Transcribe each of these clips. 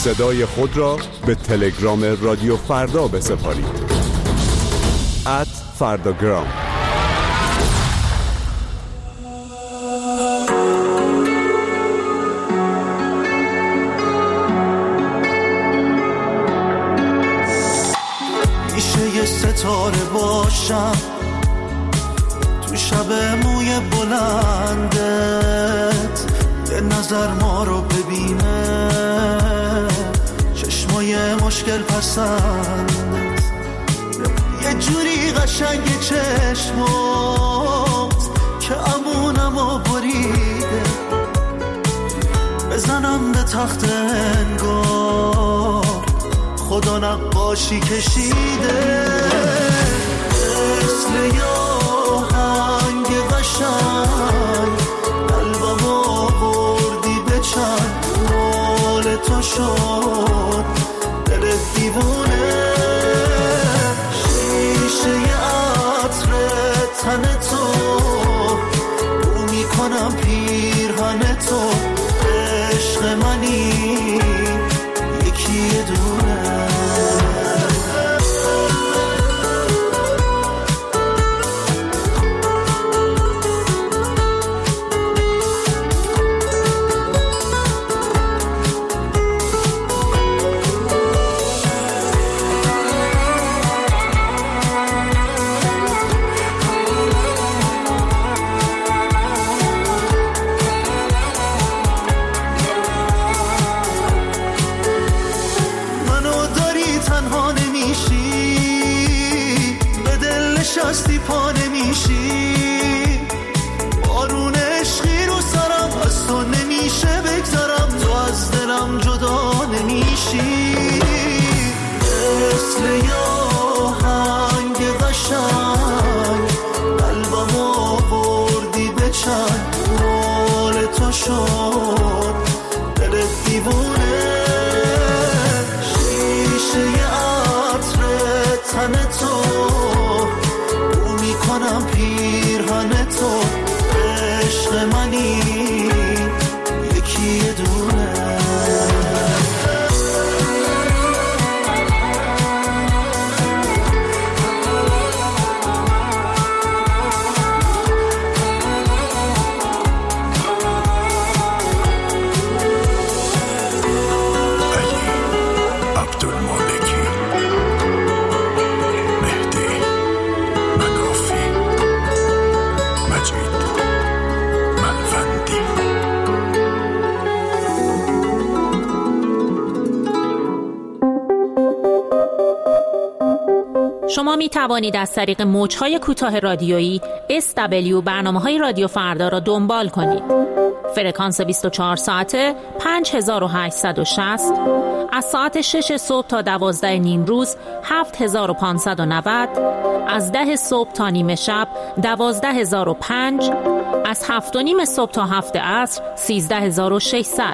صدای خود را به تلگرام رادیو فردا بسپارید. @فرداگرام. میشه یه ستاره باشم تو شب موی بلندت، یه نظر ما رو ببینه چشمای مشکل پسندت، یه جوری قشنگ چشمات که امونمو بریده، بزنم به تخت انگار خدا نقاشی کشیده، مثل یه آهنگ قشنگ قلبم آوردی به چند، مال تو شد دل دیوونه، شیشه ی عطر تن تو بو میکنم پیرهن تو، عشق منی یکی دونه. شستی پا نمیشی، بارون عشقی رو سرم از تو نمیشه بگذارم، تو از دلم جدا نمیشی، مثل یه آهنگ قشنگ قلبم آوردی به چند، مال تو شد دل دیوونه، شیشه ی عطر تن تو کنم پیرهن تو، عشق منی یکی دونه. شما می توانید از طریق موج‌های کوتاه رادیویی SW برنامه‌های رادیو فردا را دنبال کنید. فرکانس 24 ساعته 5860، از ساعت 6 صبح تا 12 نیم روز 7590، از 10 صبح تا نیمه شب 12005، از 7 و نیم صبح تا 7 عصر 13600.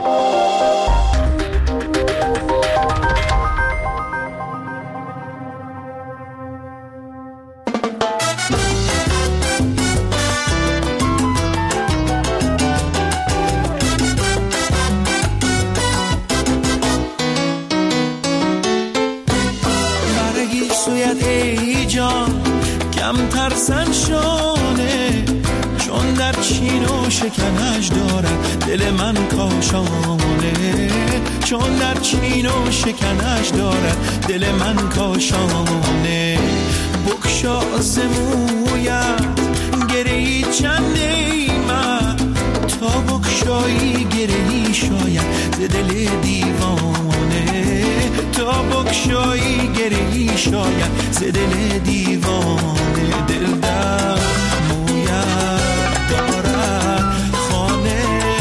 کم ترسن شانه، چون در چین و شکنش دارد دل من کاشانه، چون در چین و شکنش دارد دل من کاشانه، بکشا زمویت گرهی چند نیمت، تا بکشایی گرهی شاید ز دل دیوانه، تا بکشایی گرهی شاید ز دل دیوانه، دل در مویت دارد خانه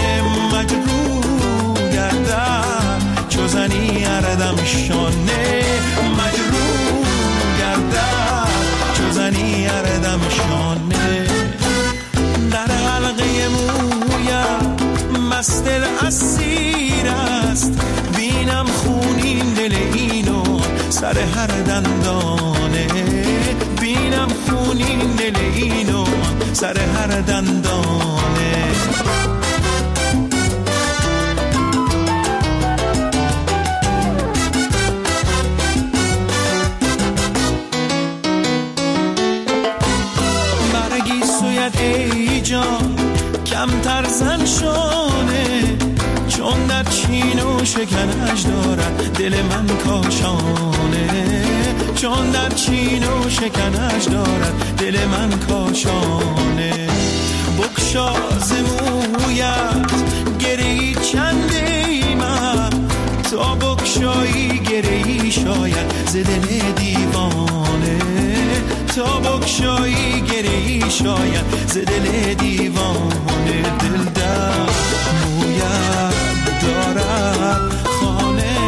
مجروح گردد، چو زنی اردم شانه مجروح گردد، چو زنی اردم شانه، در حلقه مویت مستر اسیر است، بینم خونین دل اینو سر هر دندانه، بینم خونین دل اینو سر هر دندانه. نباید ای جان کمتر زن شانه، چون در چین و شکنش دارد دل من کاشانه، چون در چین و شکنش دارد دل من کاشانه. بکشا ز مویت گری چندی من، تا بکشایی گری شاید ز دل دیوانه، تا بکشایی گری شاید ز دل دیوانه. دل در مویت دارد خانه،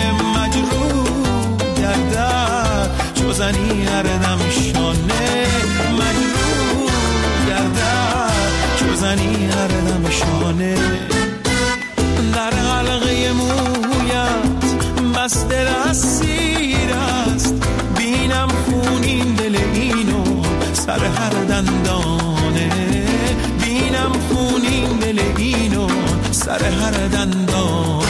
مجروح گردد چو زنی هر دم شانه، مجروح گردد چو زنی هر دم شانه. در حلقه مویت مست اسیر است، بینم خونین دل اینو سر هر دندانه، بینم خونین دل اینو سر هر دندانه.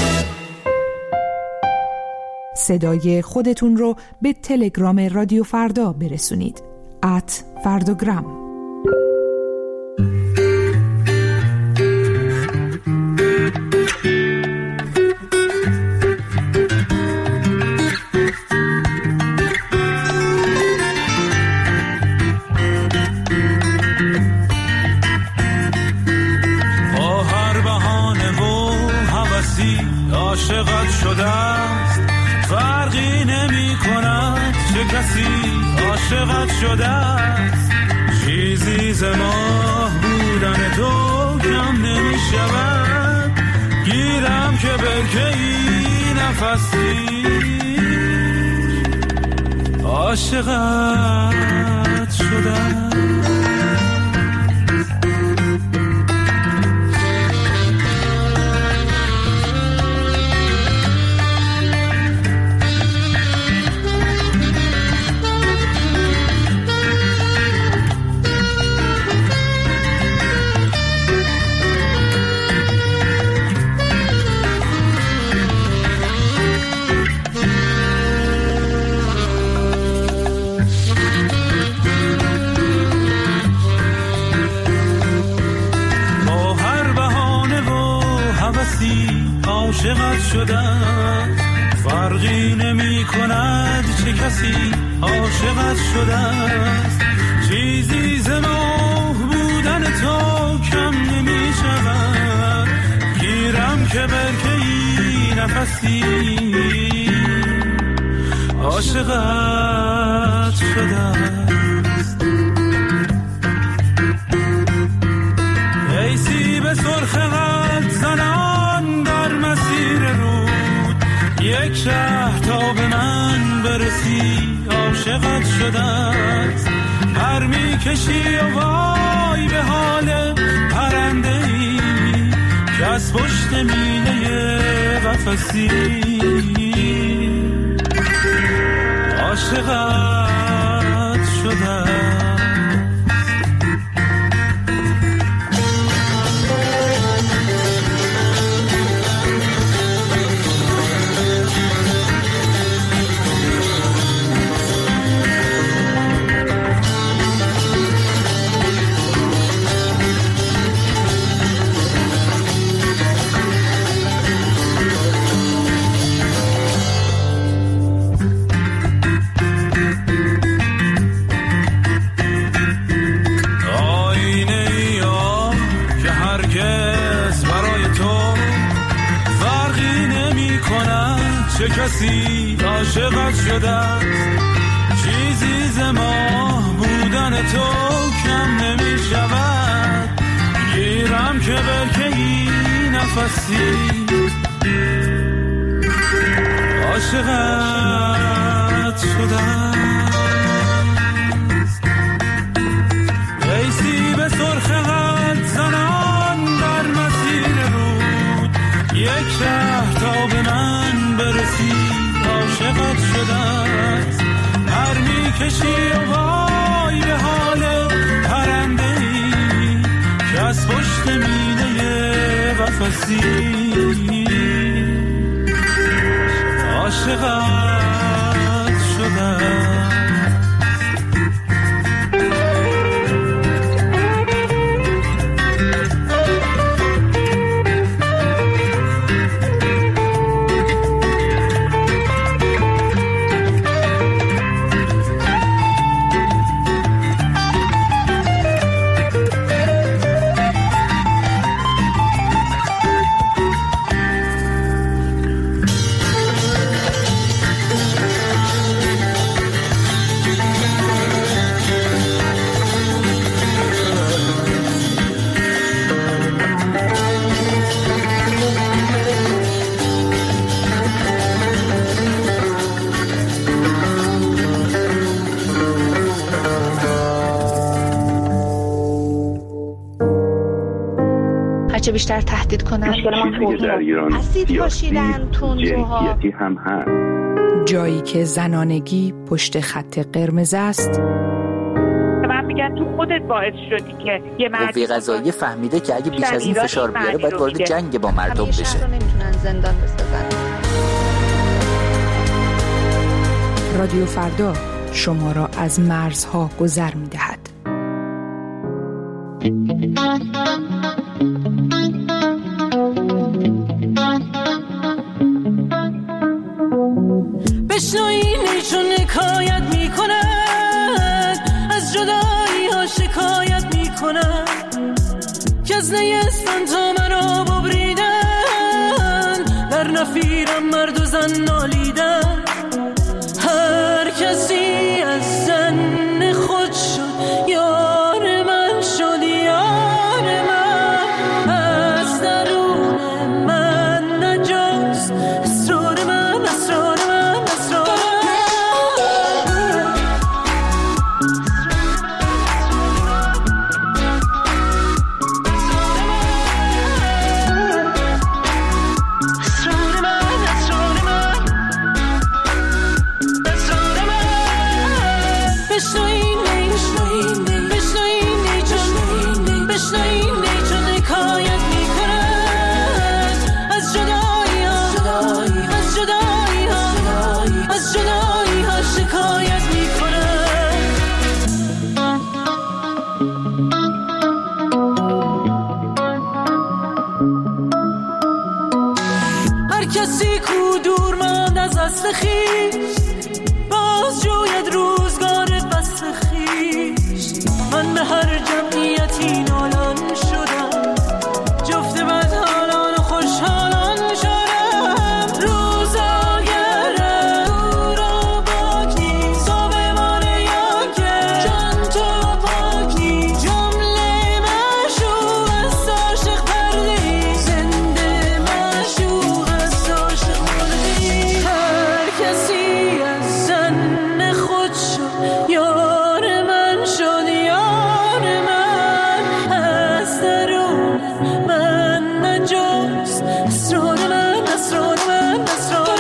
صدای خودتون رو به تلگرام رادیو فردا برسونید @فرداگرام. عاشقت شده است فرقی نمی کند چه کسی عاشقت شده است، چیزی ز ماه بودن تو کم نمی شود، گیرم که برکه‌ای نفسی عاشقت شده است. عاشقت شده فرقی نمی کند چه کسی عاشقت شده است، چیزی ز ماه بودن تو کم نمی شود، گیرم که برکه‌ای نفسی عاشقت شده است. ای سیب سرخ قد زنان در مسیر رود، یک شهر تا به من برسی عاشقت شده است، پر می کشی و وای به حال پرنده ای که از پشت مینه قفسی عاشقت شده است. چه کسی عاشقت شده است، چیزی ز ماه بودن تو کم نمی شود، گیرم که برکه‌ای نفسی عاشقت شده است. ای سیب سرخ قد زنان در مسیر رود، یک شهر تا به من برسی عاشقت شده است، پر می کشی و وای به حال پرنده ای که از پشت مینه قفسی عاشقت شده است. بچه بیشتر تهدید کنن. چیزی که در ایران سیاسی جنسیتی هم هست. جایی که زنانگی پشت خط قرمز است. من میگم تو خودت باعث شدی که یه قوه قضاییه فهمیده که اگه بیش از این فشار بیاره باید وارد جنگ با مردم بشه. شهر رو نمیتونن زندان بسازن. رادیو فردا شما را از مرزها گذر می‌دهد. بشنوینی چون حکایت میکنن، از جدایی ها شکایت میکنن، که از نیستان تا مرا ببریدن، در نفیرم مرد و زن نالیدن. هر کسی از زن خود شد یار من شد، یار من از درون من نجاست، اسرار من، اسرار من، اسرار باز جوید روزگار بست خیش. من به هر جمعیتی نالان شدم، جفت بدحالان و خوشحالان شدم. روزاگرم دورا پاک نیست، آب مانه یا که جان تو پاک نیست. جمله مشوق از عاشق پردهی، زنده مشوق از عاشق پردهی. هر کسی از زن خود شد یار من شد، یار من از درون من نجاست، اسرار من، اسرار من، اسرار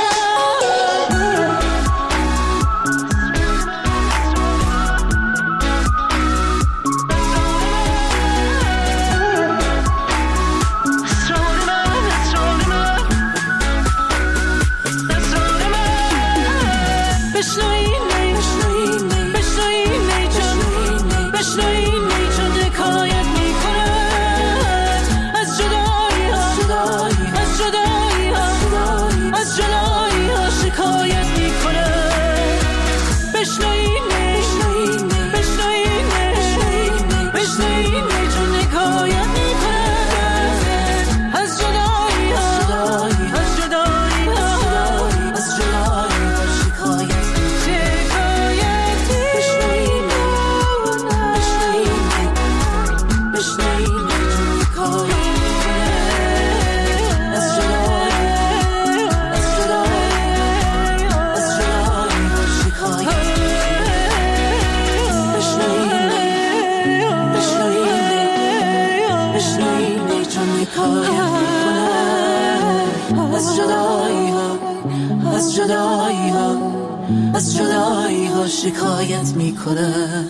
از جدایی ها شکایت میکنه.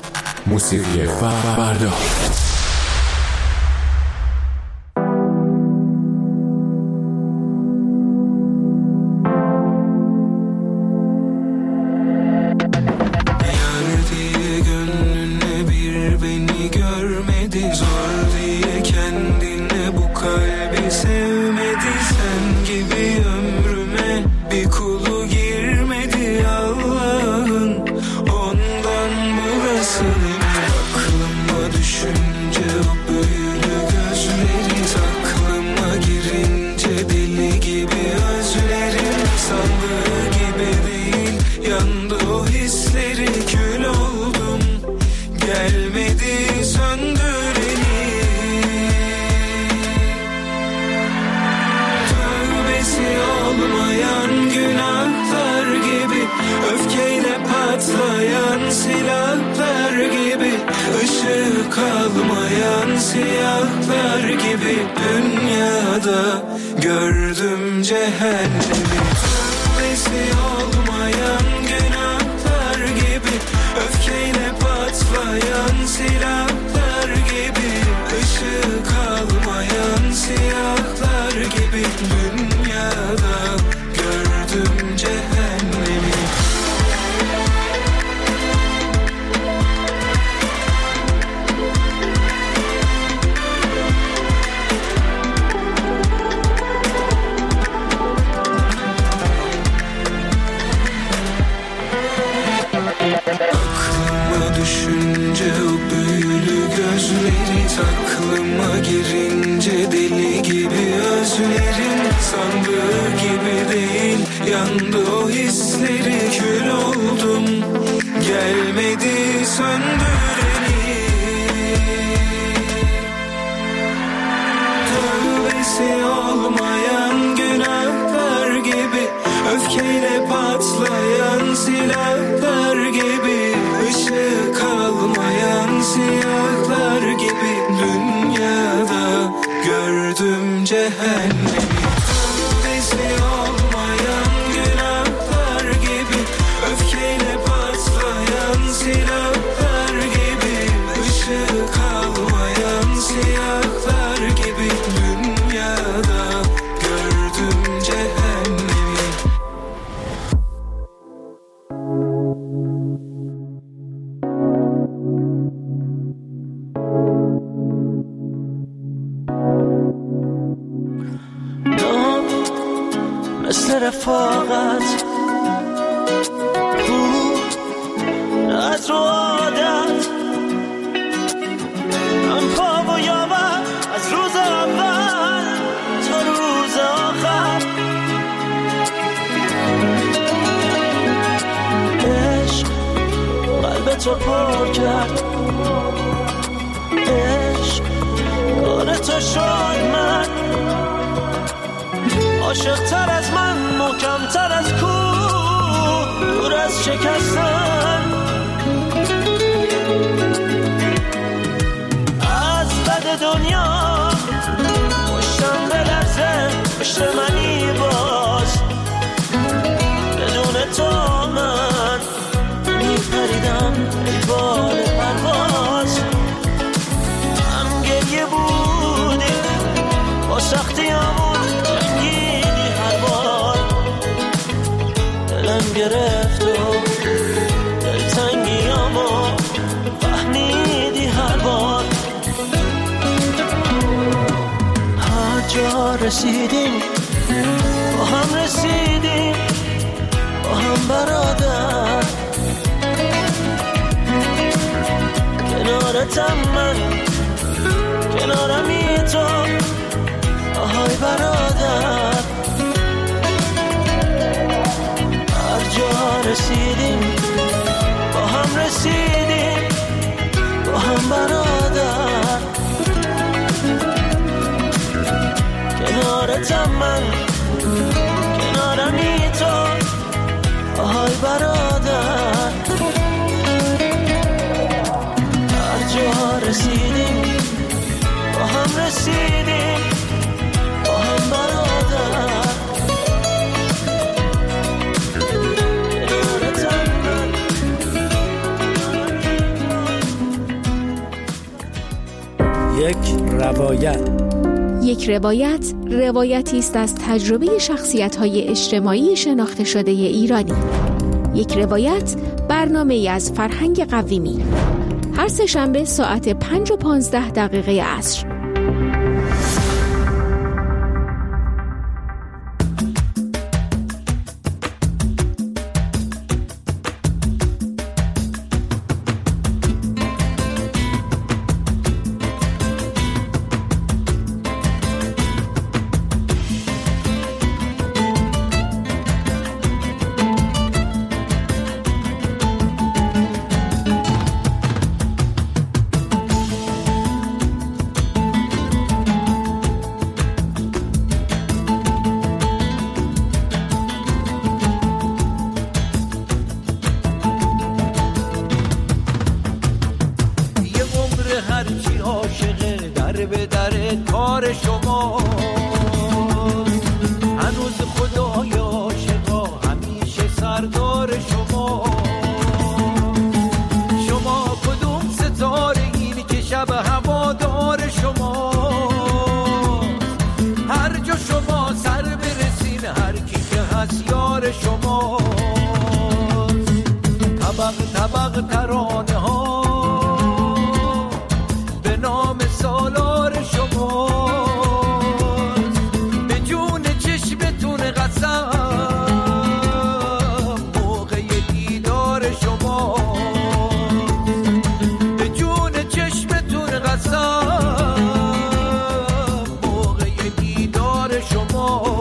موسیقی فردا. Gelmedi söndüreni siyahlar gibi dünyada gördüm cehennemi. Tövbesi olmayan günahlar gibi, öfkeyle patlayan silahlar gibi, ışığı kalmayan siyahlar gibi dünyada gördüm cehennemi. Aklıma düşünce o büyülü gözleri, aklıma girince deli gibi özlerim. Sandığı gibi değil, yandı o hisleri, kül oldum, gelmedi söndüreni. Tövbesi olmayan günahlar gibi, öfkeyle patlayan silahlar gibi, ışığı kalmayan siyahlar gibi dünyada gördüm cehennemi. Tövbesi olmayan günahlar gibi, öfkeyle patlayan silahlar gibi, ışığı kalmayan siyahlar gibi dünyada gördüm cehennemi. مثل رفاقت خوب از رو عادت، من پا و یاور از روز اول تا روز آخر. عشق قلب تو پر کرد، عشق کار تو شد، من عاشق‌تر از من، محکم‌تر از کوه، دور از شکستن. از بد دنیا پشتم بلرزه، پشت منی باز، بدون تو من میپریدم ای بال پرواز. هم گریه بودی با سختیامون، جنگیدی هر بار، دلم گرفت و دلتنگیامو فهمیدی هر بار. هر جا رسیدیم با هم رسیدیم، با هم برادر، کنارتم من، کنارمی تو، آهای برادر. هر جا رسیدیم با هم رسیدیم، با هم برادر، کنارتم من، کنارمی تو، آهای برادر. هر جا رسیدیم با هم رسیدیم، با هم برادر، کنارتم من. یک روایت روایتی است از تجربه شخصیت‌های اجتماعی شناخته شده ایرانی. یک روایت برنامه‌ای از فرهنگ قویمی. هر سه‌شنبه ساعت 5:15 عصر. به در کار شما. هنوز خدای عاشقا همیشه سردار شما. شما کدوم ستاره این که شب هوادار شما. هر جا شما سر برسین هر کی که هست یار شما. طبق طبق ترانه ها به نام سالار شما. به جون چشمتون قسم موقع دیدار شما. به جون چشمتون قسم موقع دیدار شما.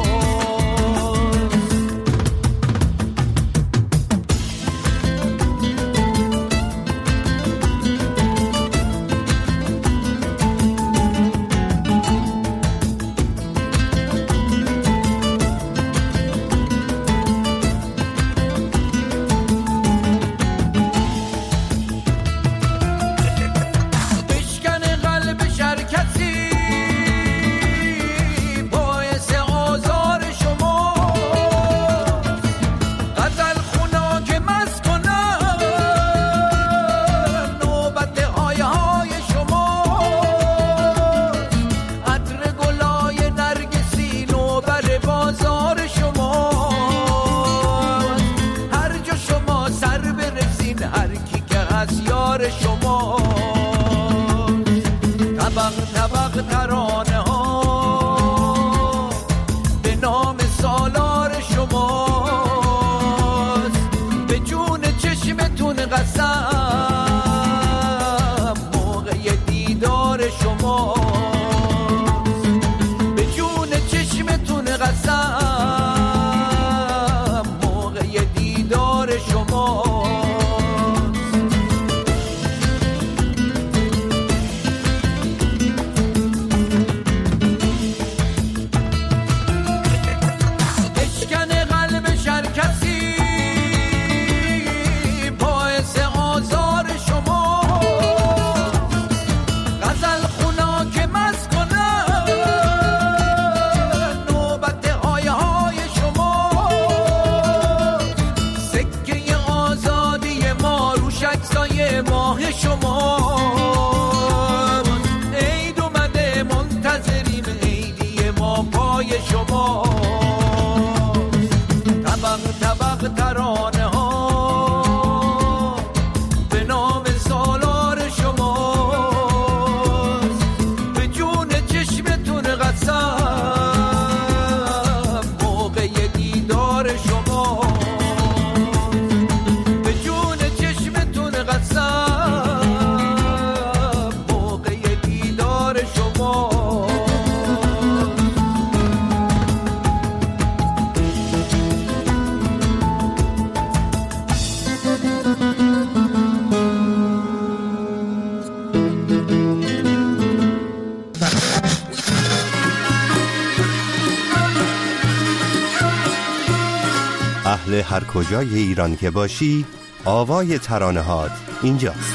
اهل هر کجای ایران که باشی آوای ترانه‌هات اینجاست.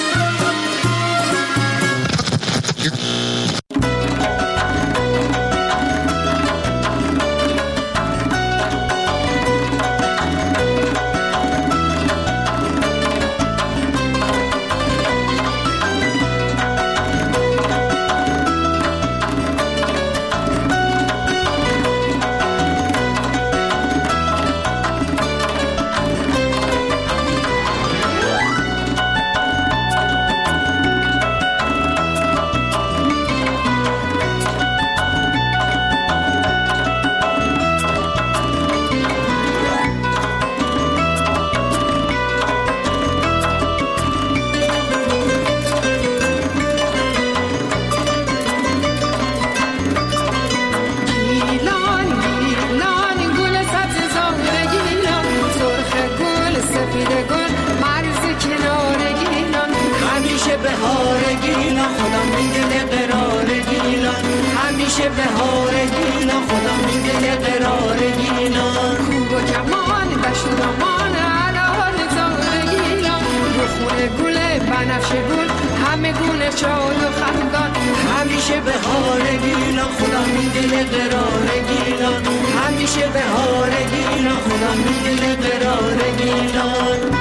همیشه بهار گیلان خدا میده قرار گیلان کوب و کمان دشت و دامان علال زار گیلان رو خونه گله بنفشه گل همه گونه شاد و خندان همیشه همیشه بهار گیلان، خدا میدونه قرار گیلان، همیشه بهار گیلان، خدا میدونه قرار گیلان.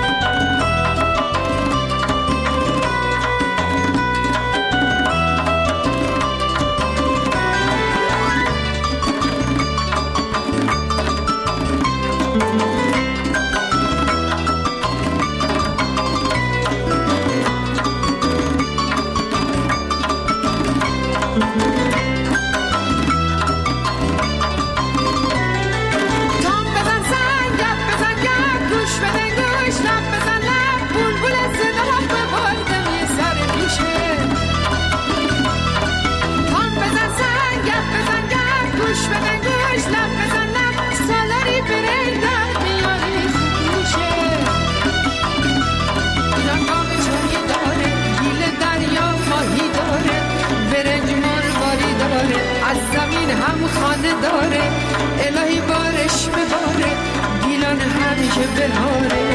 داره الهی بارش بباره، گیلان همیشه بهاره.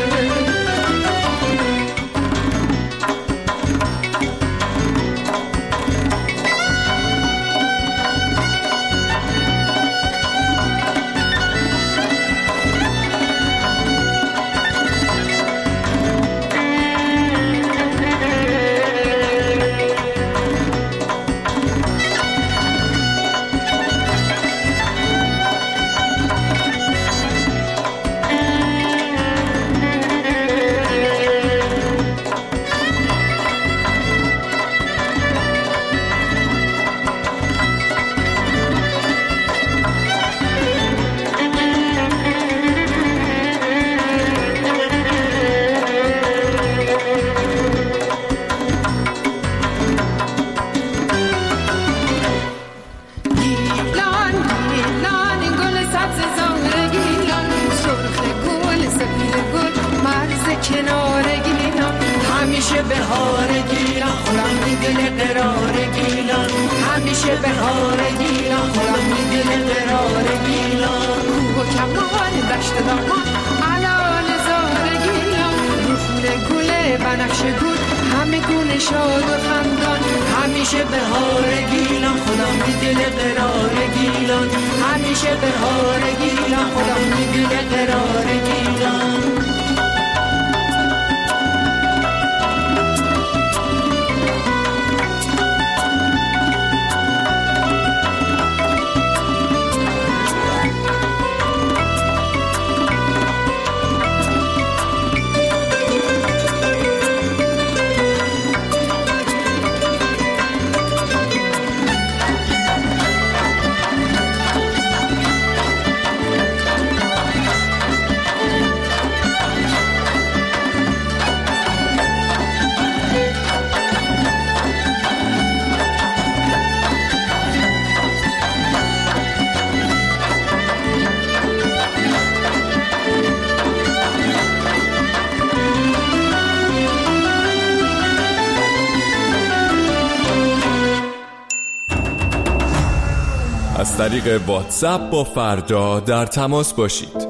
از طریق واتساپ با فردا در تماس باشید.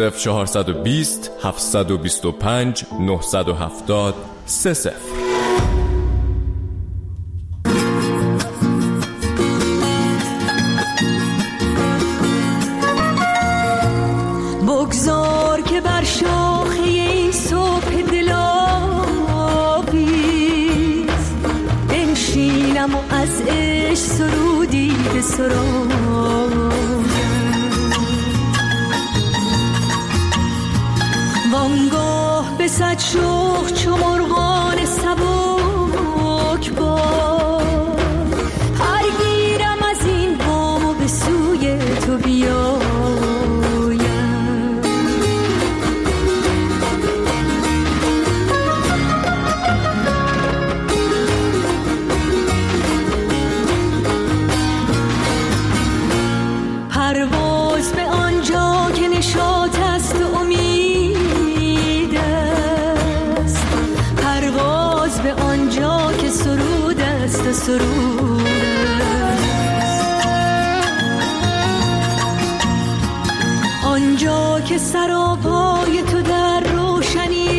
20420 725 970 30. بگذار که بر شاخه این صبح دلاویز بنشینم و از عشق سرودی به سرایم، وانگاه به صد شوق چو مرغان سبک باد پر گیرم از این بام و به سوی تو بیایم. پرواز به آنجا که نشاط است و امید است، پرواز به آنجا که سرود است و سرود است، آنجا که سراپای تو در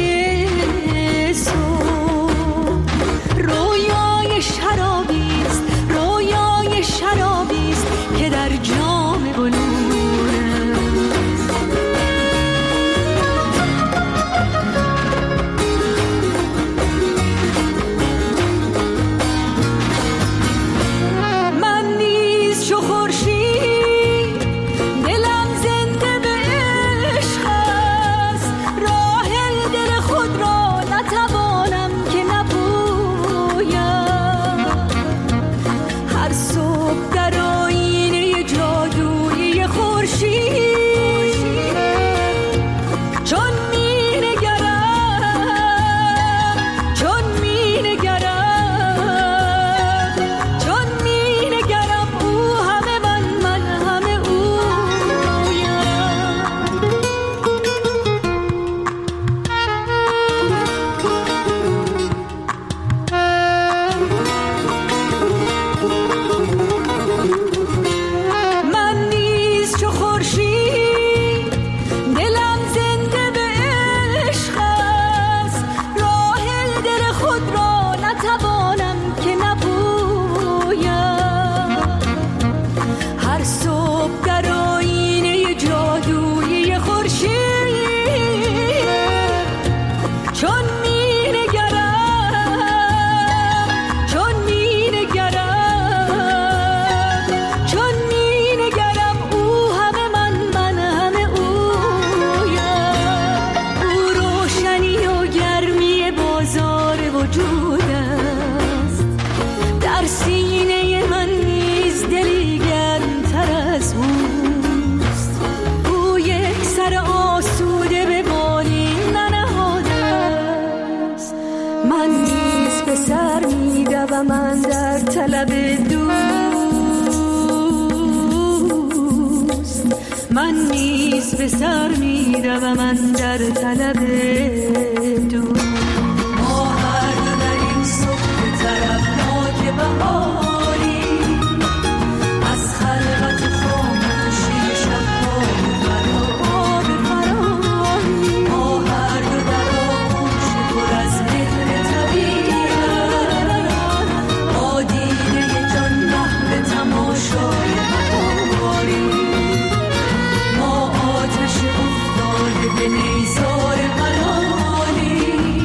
روشنی صبح رویای شرابی است لب دوست، من نیز به سر می‌روم در طلب دوست. ما هر دو در این صبح طرفناک بهاری، از خلوت خاموشی شب‌ها به فراری، ما هر دو در آغوش پر از مهر طبیعت، با دیده جان محو تماشای بهاری، ما آتش افتاده به نیزار ملالی،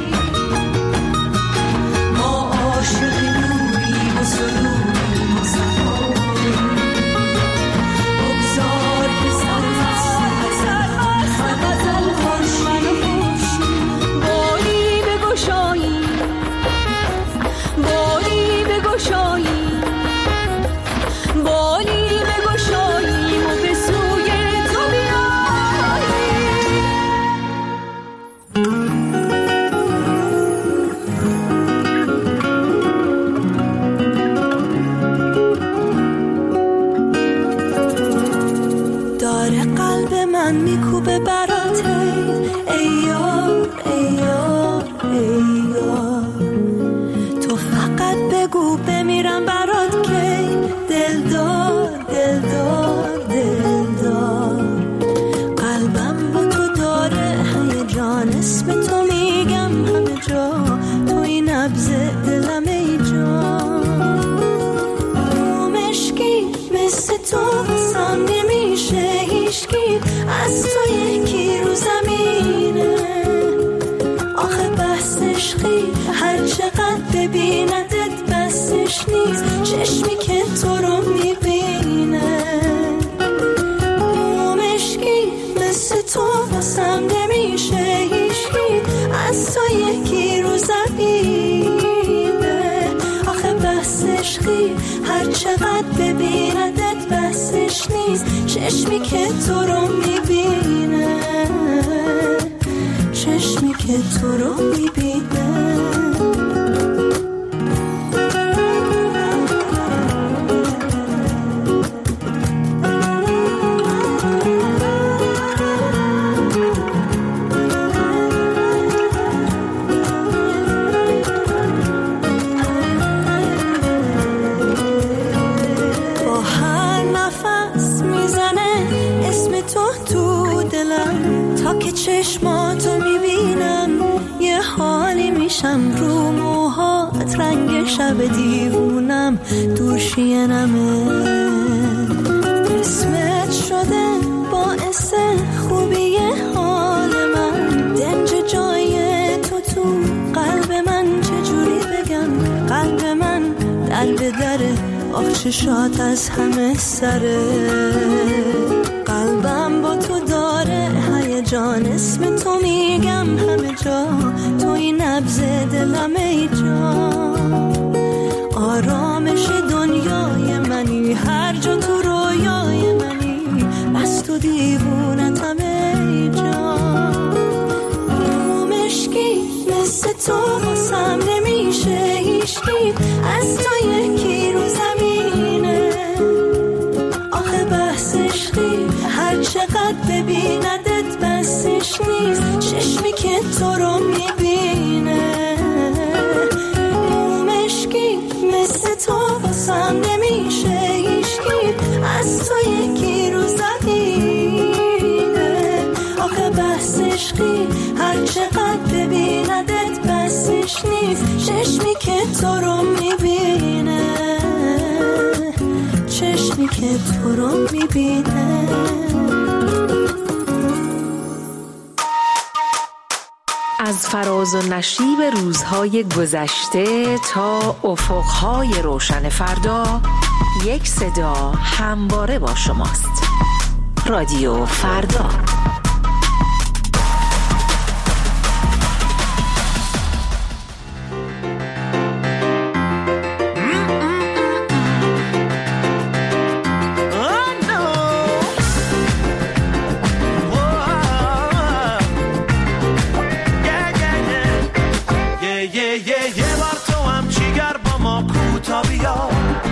ما عاشق نوریم و سروریم و صفایی، بگذار که سرمست غزل خورشید باری بگشایی، باری بگشایی، باری بگشاییم و به سوی تو داره قلب من میکوبه برات، ای یار ای یار ای یار، تو فقط بگو بمیرم برات که دلدار دلدار دلدار، قلبم با تو داره هیجان، اسم تو میگم همه جا، توی نبض دلم ای جان، مشکی مثل تو قسم نمیشه هیچکی، از تو یکی رو زمینه، آخه بحث عشقی هر چقدر ببیندت بسش نیست، چشمی که تو رو میبینه، مشکی مثل تو قسم نمیشه هیچکی، از تو یکی رو زمینه، آخه بحث عشقی هر چقدر ببیندت بسش نیست، چشمی که تو رو میبینه، چشمی که تو رو میبینه. چشماتو میبینم یه حالی میشم، رو موهات رنگ شب دیوونم، دوشینمه اسمت شده باعث خوبی حال من، دنج جای تو قلب من، چجوری بگم قلب من در به دره، آخ چشات از همه سره، قلبم با تو داره هیجان، اسم تو میگم همه جا، توی نبض دلم ای جان، آرامش دنیای منی، هر جا تو رویای منی، بس تو دیوونتم ای جان، مشکی مثل تو قسم نمیشه هیچکی، از تو یکی رو زمینه، آخه بحث عشقی هر چقدر ببیندت بسش نیست، چشمی که تو رو میبینه، مشکی مثل تو قسم نمیشه هیچکی، از تو یکی رو زمینه، آخه بحث عشقی هر چقدر ببیندت بسش نیست، چشمی که تو رو میبینه، چشمی که تو رو میبینه. از فراز و نشیب روزهای گذشته تا افقهای روشن فردا، یک صدا همواره با شماست. رادیو فردا. یه بار تو هم چیگر با ما کوتا بیا،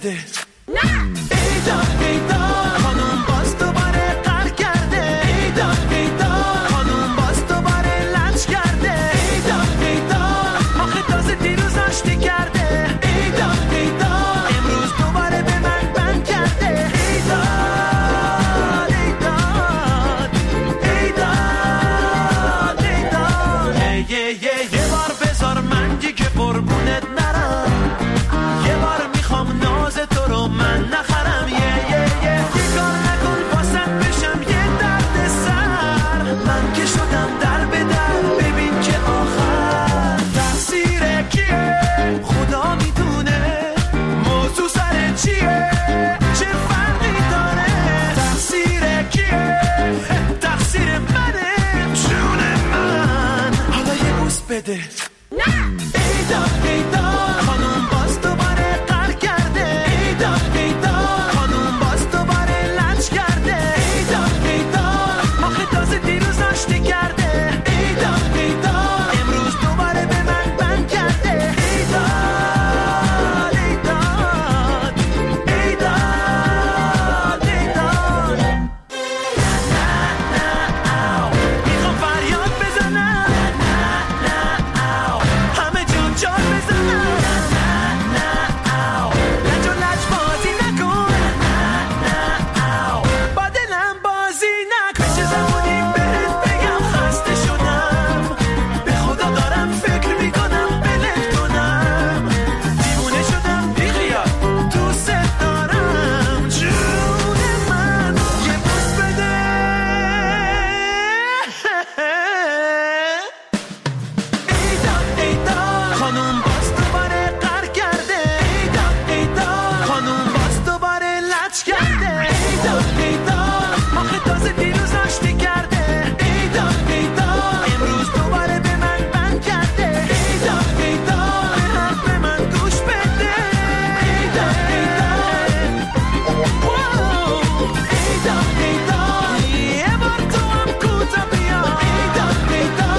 بده. ایدا ایدا خانوم باز دوباره قهر کرده. ایدا ایدا خانوم باز دوباره لنج کرده. ایدا ایدا آخه تازه دیروز آشتی کرده. ایدا ایدا امروز دوباره به من بند کرده. ایدا ایدا ایدا ایدا یه بار بذار من دیگه قربونت نرم. یه بار میخوام ناز تو رو من نخرم. یه کار نکن واسط بشم یه درد سر. من که شدم در به در ببین که آخر تقصیر کیه خدا میدونه. موضوع سر چیه چه فرقی داره. تقصیر کیه تقصیر منه جون من. حالا یه بوس بده. ایدا ایدا خانوم باز دوباره قهر کرده. ایدا ایدا خانوم باز دوباره لنج کرده. ایدا ایدا آخه تازه دیروز آشتی کرده. ایدا ایدا امروز دوباره به من بند کرده. ایدا ایدا ایدا ایدا میخوام فریاد بزنم. همه جون جان بزنم. لج و لج بازی نکن. با دلم بازی نکن. چه زمانی بهت بگم خسته شدم. به خدا دارم فکر میکنم بلت کنم. دیوونه شدم بیخیال دوست دارم جون من. یه بوس بده. ایدا ایدا خانوم باز دوباره قهر کرده. ایدا ایدا خانوم باز دوباره لج کرده. ایدا ایدا آخه تازه دیروز آشتی کرده. ایدا ایدا امروز دوباره به من بند کرده. ایدا ایدا به حرف من گوش بده. ایدا ایدا ایدا ایدا یه بار تو هم کوتا بیا. ایدا ایدا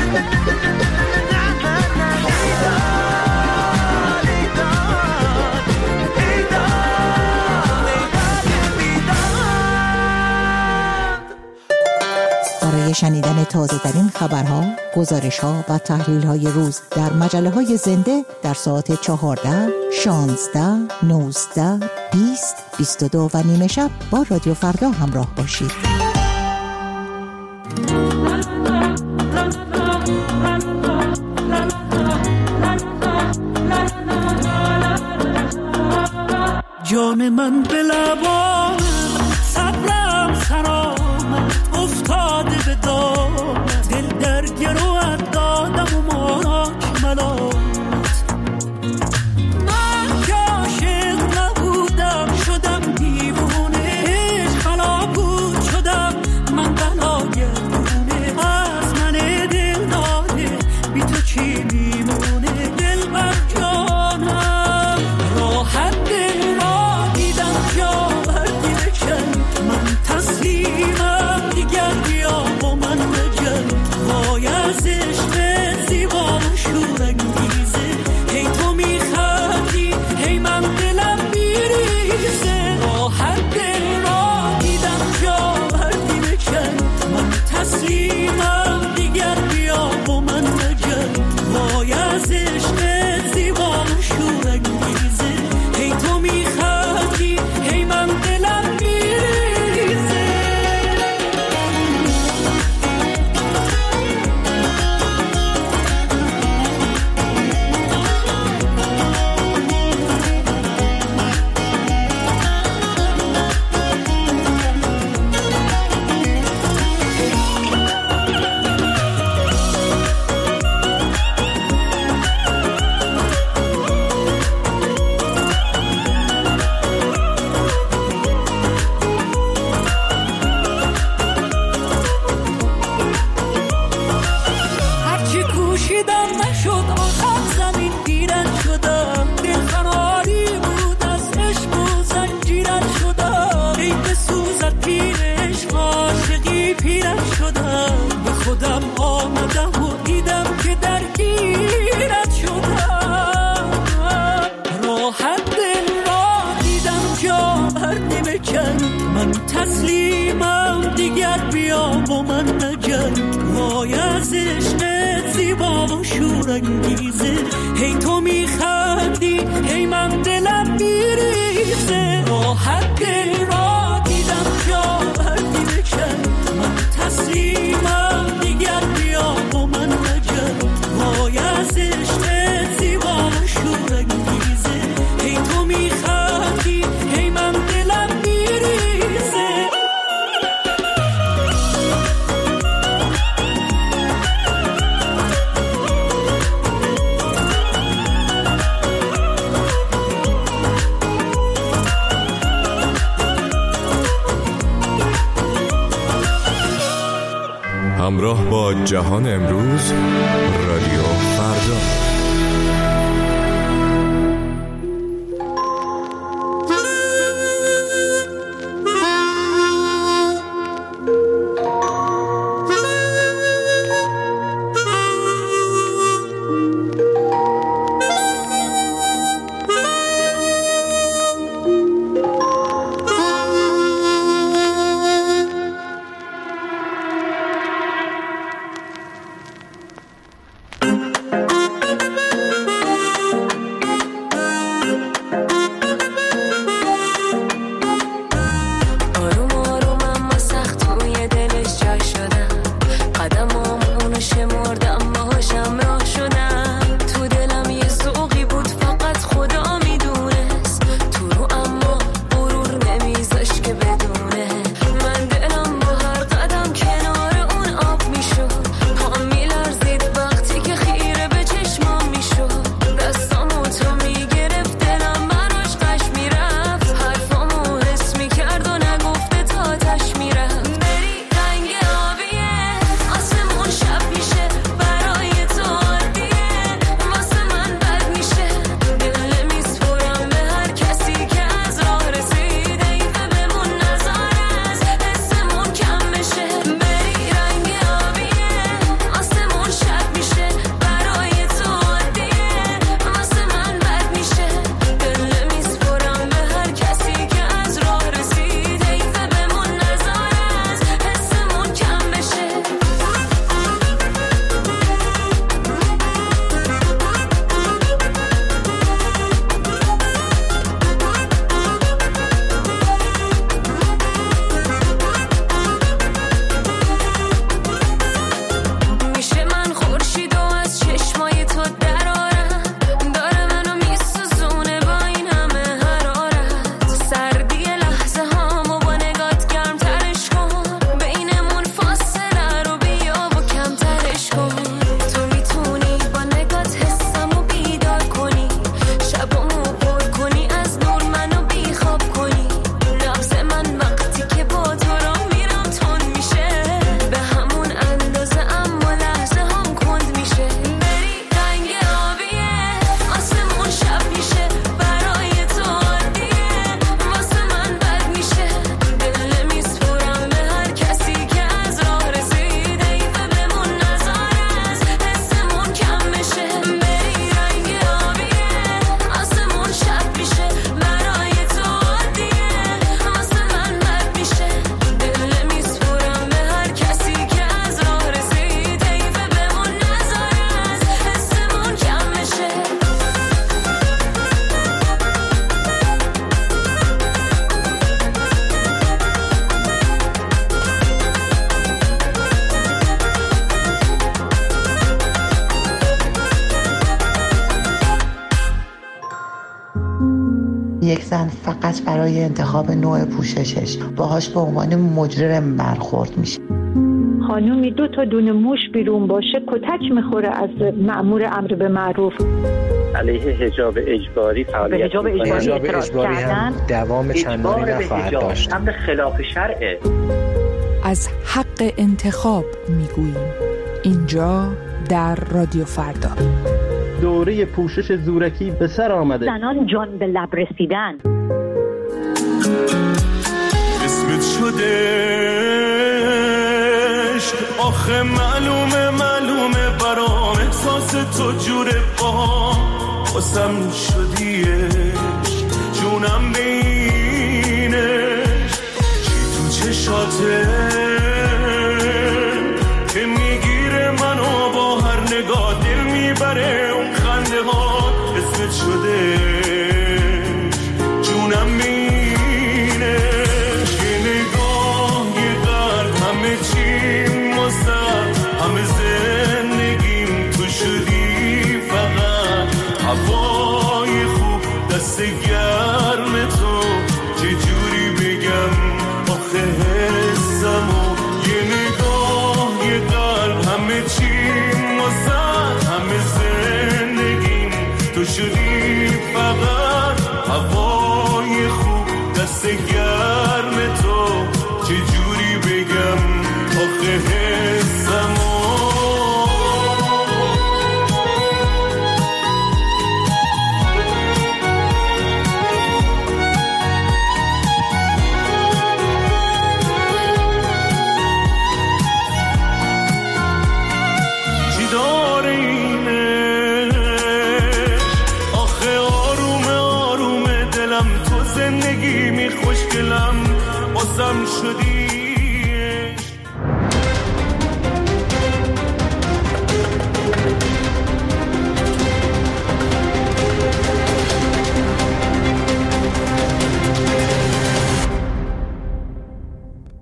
برای شنیدن تازه‌ترین خبرها، گزارش‌ها و تحلیل‌های روز در مجله‌های زنده در ساعت 14، 16، 19، 20، 22 و نیمه شب با رادیو فردا همراه باشید. جان من به لبان صبرم خرام افتاده به دام. دل در گروهت دادم و ماراک ملامت. من که عاشق نبودم شدم دیوونه. خلابود شدم من بلای دونه. از من دل داده بی تو چی میمونه. دل بر جانم راحت دل را دیدم جا بردی. من تسلیمم دیگر بیا با من نگرد وای از عشقت زیبا و شورانگیزه هی تو میخندی هی من دلم میریزه راحت دل را دیدم جا بردی بکن من تسلیمم دیگر بیا با من نگرد وای از عشقت زیبا و شورانگیزه هی تو میخندی هی من دلم میریزه همراه با جهان امروز رادیو فردا. یک زن فقط برای انتخاب نوع پوششش باهاش به عنوان مجرم برخورد میشه. خانومی 2 تا دونه موش بیرون باشه کتک میخوره از مأمور امر به معروف. علیه حجاب اجباری فعالیت حجاب اجباری هم دوام چندانی نخواهد داشت. امر خلاف شرعه. از حق انتخاب میگوییم اینجا در رادیو فردا. دوره پوشش زورکی به سر آمده. زنان جان به لب رسیدن. اسمت شده آخه معلومه برام احساس تو جوره با قسم شدیش جونم بینش چی چشاته که میگیره منو با هر نگاه، دل میبره اون خنده ها، اسمت شده جونم مینه، یه نگاه یه قلب همه چی مستم، همه زندگیم تو شدی فقط هوای خوب دست گرم تو، چه جوری بگم آخه حسمو، یه نگاه یه قلب همه چی مستم، همه زندگیم تو شدی فقط هوای خوب دست گرم تو، چه جوری بگم آخه حسمو. چی داره اینش آخه آرومه آرومه دلم، تو زندگی می خوشگلم بازم شدی